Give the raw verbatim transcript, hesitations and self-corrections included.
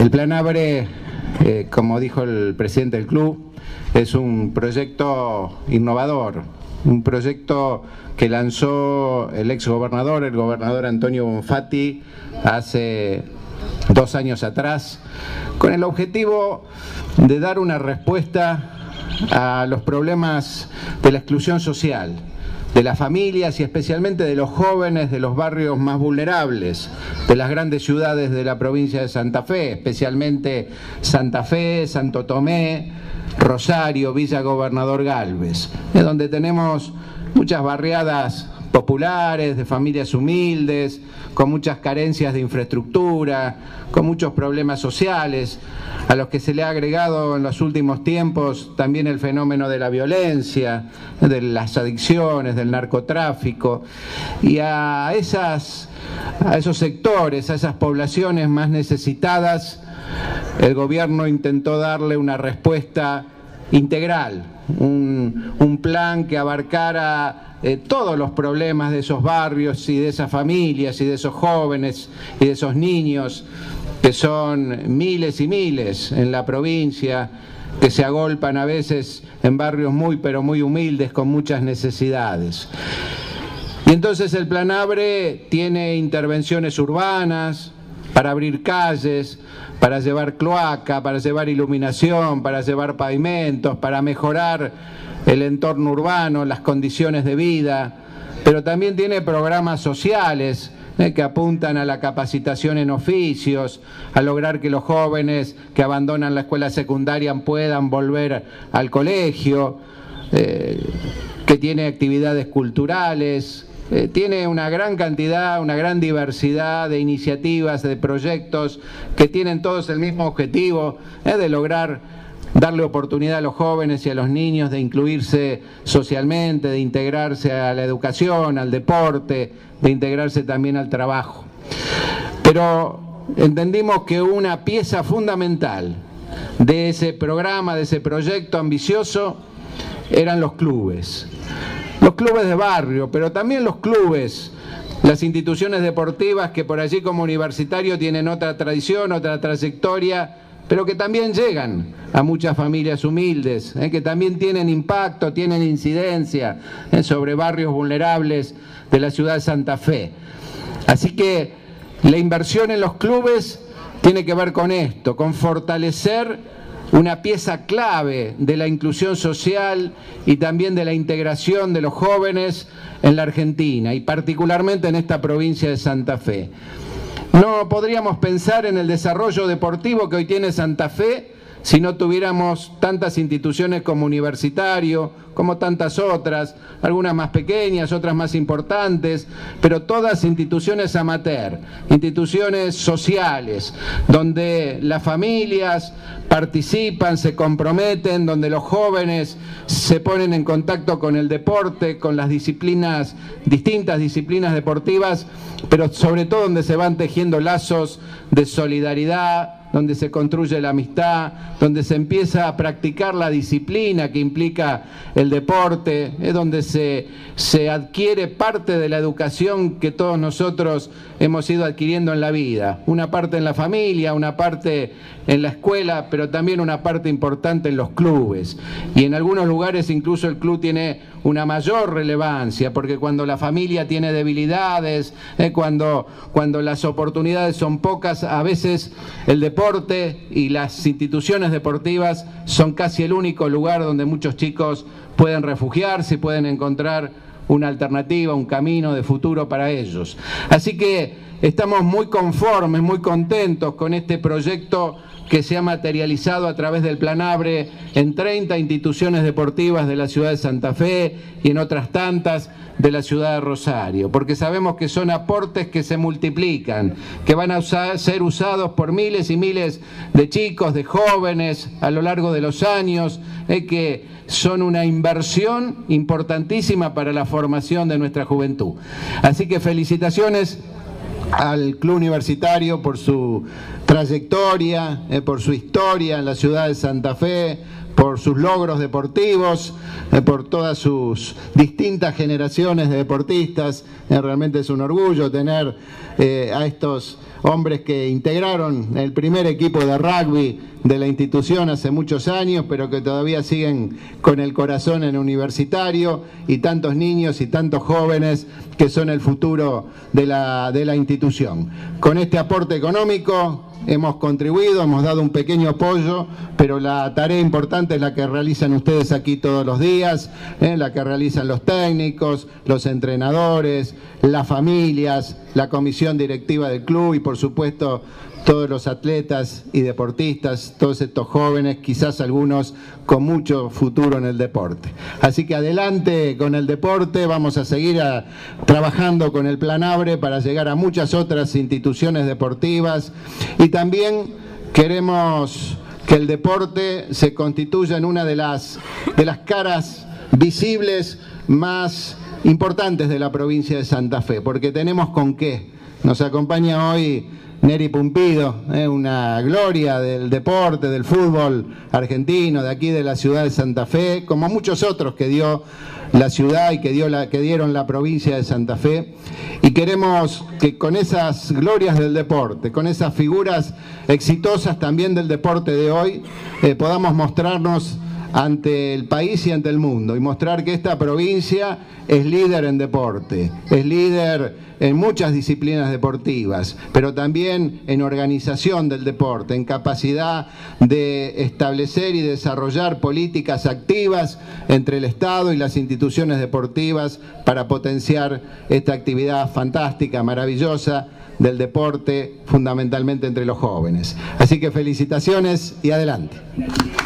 El Plan ABRE, eh, como dijo el presidente del club, es un proyecto innovador, un proyecto que lanzó el ex gobernador, el gobernador Antonio Bonfatti, hace dos años atrás, con el objetivo de dar una respuesta a los problemas de la exclusión social, de las familias y especialmente de los jóvenes de los barrios más vulnerables, de las grandes ciudades de la provincia de Santa Fe, especialmente Santa Fe, Santo Tomé, Rosario, Villa Gobernador Galvez, es donde tenemos muchas barriadas populares, de familias humildes, con muchas carencias de infraestructura, con muchos problemas sociales, a los que se le ha agregado en los últimos tiempos también el fenómeno de la violencia, de las adicciones, del narcotráfico, y a, esas, a esos sectores, a esas poblaciones más necesitadas, el gobierno intentó darle una respuesta integral, un, un plan que abarcara Eh, todos los problemas de esos barrios y de esas familias y de esos jóvenes y de esos niños, que son miles y miles en la provincia, que se agolpan a veces en barrios muy pero muy humildes con muchas necesidades. Y entonces el Plan ABRE tiene intervenciones urbanas para abrir calles, para llevar cloaca, para llevar iluminación, para llevar pavimentos, para mejorar el entorno urbano, las condiciones de vida, pero también tiene programas sociales eh, que apuntan a la capacitación en oficios, a lograr que los jóvenes que abandonan la escuela secundaria puedan volver al colegio, eh, que tiene actividades culturales, eh, tiene una gran cantidad, una gran diversidad de iniciativas, de proyectos que tienen todos el mismo objetivo eh, de lograr darle oportunidad a los jóvenes y a los niños de incluirse socialmente, de integrarse a la educación, al deporte, de integrarse también al trabajo. Pero entendimos que una pieza fundamental de ese programa, de ese proyecto ambicioso, eran los clubes. Los clubes de barrio, pero también los clubes, las instituciones deportivas que por allí como Universitario tienen otra tradición, otra trayectoria, pero que también llegan a muchas familias humildes, eh, que también tienen impacto, tienen incidencia eh, sobre barrios vulnerables de la ciudad de Santa Fe. Así que la inversión en los clubes tiene que ver con esto, con fortalecer una pieza clave de la inclusión social y también de la integración de los jóvenes en la Argentina y particularmente en esta provincia de Santa Fe. No podríamos pensar en el desarrollo deportivo que hoy tiene Santa Fe si no tuviéramos tantas instituciones como Universitario, como tantas otras, algunas más pequeñas, otras más importantes, pero todas instituciones amateur, instituciones sociales, donde las familias participan, se comprometen, donde los jóvenes se ponen en contacto con el deporte, con las disciplinas, distintas disciplinas deportivas, pero sobre todo donde se van tejiendo lazos de solidaridad, donde se construye la amistad, donde se empieza a practicar la disciplina que implica el deporte, es donde se, se adquiere parte de la educación que todos nosotros hemos ido adquiriendo en la vida. Una parte en la familia, una parte en la escuela, pero también una parte importante en los clubes. Y en algunos lugares incluso el club tiene una mayor relevancia, porque cuando la familia tiene debilidades, eh, cuando, cuando las oportunidades son pocas, a veces el deporte y las instituciones deportivas son casi el único lugar donde muchos chicos pueden refugiarse y pueden encontrar una alternativa, un camino de futuro para ellos. Así que estamos muy conformes, muy contentos con este proyecto que se ha materializado a través del Plan ABRE en treinta instituciones deportivas de la ciudad de Santa Fe y en otras tantas de la ciudad de Rosario, porque sabemos que son aportes que se multiplican, que van a usar, ser usados por miles y miles de chicos, de jóvenes a lo largo de los años, eh, que son una inversión importantísima para la formación de nuestra juventud. Así que felicitaciones al Club Universitario por su trayectoria, eh, por su historia en la ciudad de Santa Fe, por sus logros deportivos, eh, por todas sus distintas generaciones de deportistas. Eh, realmente es un orgullo tener eh, a estos hombres que integraron el primer equipo de rugby de la institución hace muchos años, pero que todavía siguen con el corazón en universitario, y tantos niños y tantos jóvenes que son el futuro de la, de la institución. Con este aporte económico hemos contribuido, hemos dado un pequeño apoyo, pero la tarea importante es la que realizan ustedes aquí todos los días, ¿eh? La que realizan los técnicos, los entrenadores, las familias, la comisión directiva del club y por supuesto todos los atletas y deportistas, todos estos jóvenes, quizás algunos con mucho futuro en el deporte. Así que adelante con el deporte, vamos a seguir a, trabajando con el Plan ABRE para llegar a muchas otras instituciones deportivas, y también queremos que el deporte se constituya en una de las, de las caras visibles más importantes de la provincia de Santa Fe, porque tenemos con qué. Nos acompaña hoy Neri Pumpido, eh, una gloria del deporte, del fútbol argentino, de aquí de la ciudad de Santa Fe, como muchos otros que dio la ciudad y que, dio la, que dieron la provincia de Santa Fe. Y queremos que con esas glorias del deporte, con esas figuras exitosas también del deporte de hoy, eh, podamos mostrarnos ante el país y ante el mundo, y mostrar que esta provincia es líder en deporte, es líder en muchas disciplinas deportivas, pero también en organización del deporte, en capacidad de establecer y desarrollar políticas activas entre el Estado y las instituciones deportivas para potenciar esta actividad fantástica, maravillosa del deporte, fundamentalmente entre los jóvenes. Así que felicitaciones y adelante.